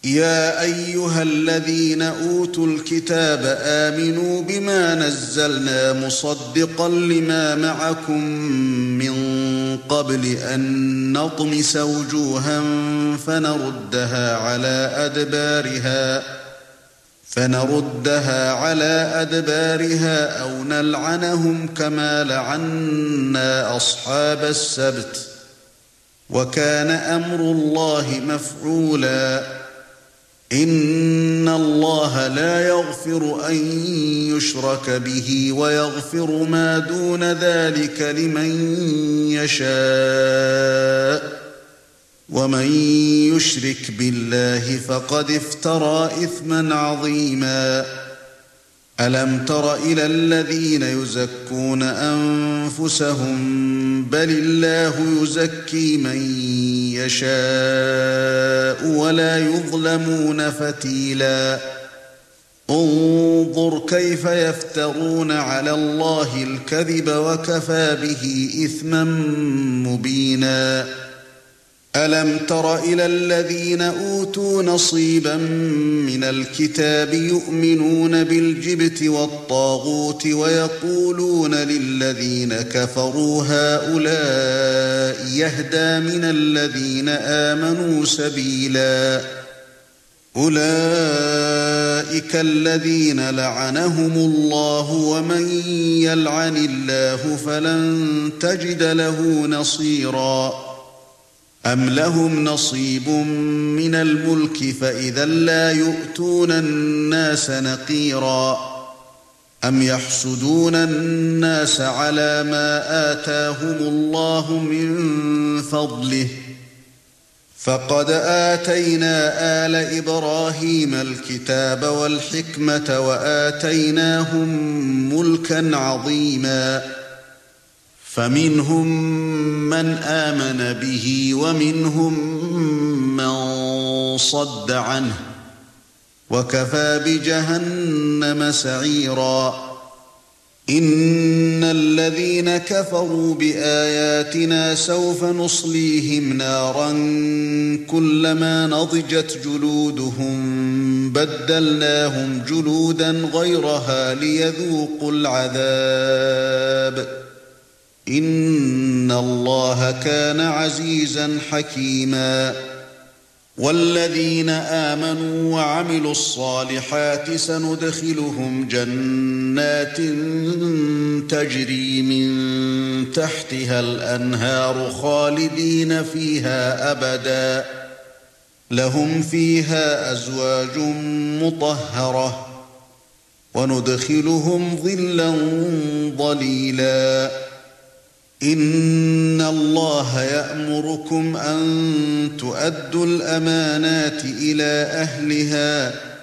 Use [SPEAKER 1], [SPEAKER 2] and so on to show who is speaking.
[SPEAKER 1] يا أيها الذين أوتوا الكتاب آمنوا بما نزلنا مصدقا لما معكم من قبل أن نطمس وجوها فنردها على أدبارها أو نلعنهم كما لعنا أصحاب السبت وكان أمر الله مفعولا إن الله لا يغفر أن يشرك به ويغفر ما دون ذلك لمن يشاء ومن يشرك بالله فقد افترى إثما عظيما ألم تر إلى الذين يزكون أنفسهم بل الله يزكي من يشاء ولا يظلمون فتيلا انظر كيف يفترون على الله الكذب وكفى به إثما مبينا ألم تر إلى الذين أوتوا نصيبا من الكتاب يؤمنون بالجبت والطاغوت ويقولون للذين كفروا هؤلاء يهدى من الذين آمنوا سبيلا أولئك الذين لعنهم الله ومن يلعن الله فلن تجد له نصيرا أم لهم نصيب من الملك فإذا لا يؤتون الناس نقيرا أم يحسدون الناس على ما آتاهم الله من فضله فقد آتينا آل إبراهيم الكتاب والحكمة وآتيناهم ملكا عظيما فمنهم من آمن به ومنهم من صد عنه وكفى بجهنم سعيرا إن الذين كفروا بآياتنا سوف نصليهم نارا كلما نضجت جلودهم بدلناهم جلودا غيرها ليذوقوا العذاب إن الله كان عزيزا حكيما والذين آمنوا وعملوا الصالحات سندخلهم جنات تجري من تحتها الأنهار خالدين فيها أبدا لهم فيها أزواج مطهرة وندخلهم ظلا ظليلا إن الله يأمركم أن تؤدوا الأمانات إلى أهلها